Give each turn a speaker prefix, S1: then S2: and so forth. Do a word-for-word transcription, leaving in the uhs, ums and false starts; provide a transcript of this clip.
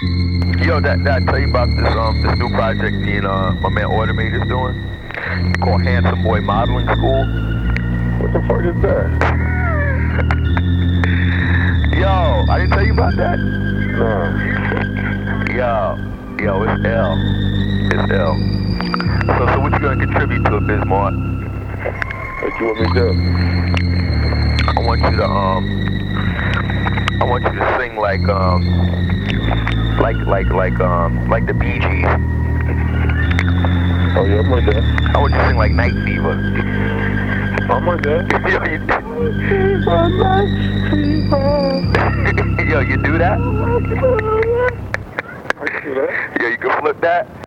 S1: Yo, that, that I tell you about this um this new project me and uh, my man Automator's doing called Handsome Boy Modeling School.
S2: What the fuck is that?
S1: Yo, I didn't tell you about that?
S2: Nah.
S1: Yo, yo, it's L. It's L. So, so what you gonna contribute to it, Bismarck?
S2: What you want me to do?
S1: I want you to um, I want you to sing like um, like like like um, like the Bee Gees.
S2: Oh yeah, I'm right there.
S1: I want you to sing like Night Fever.
S2: I'm right there.
S1: Yo, you, yo, you do that?
S2: I can do that.
S1: Yo, you can flip that.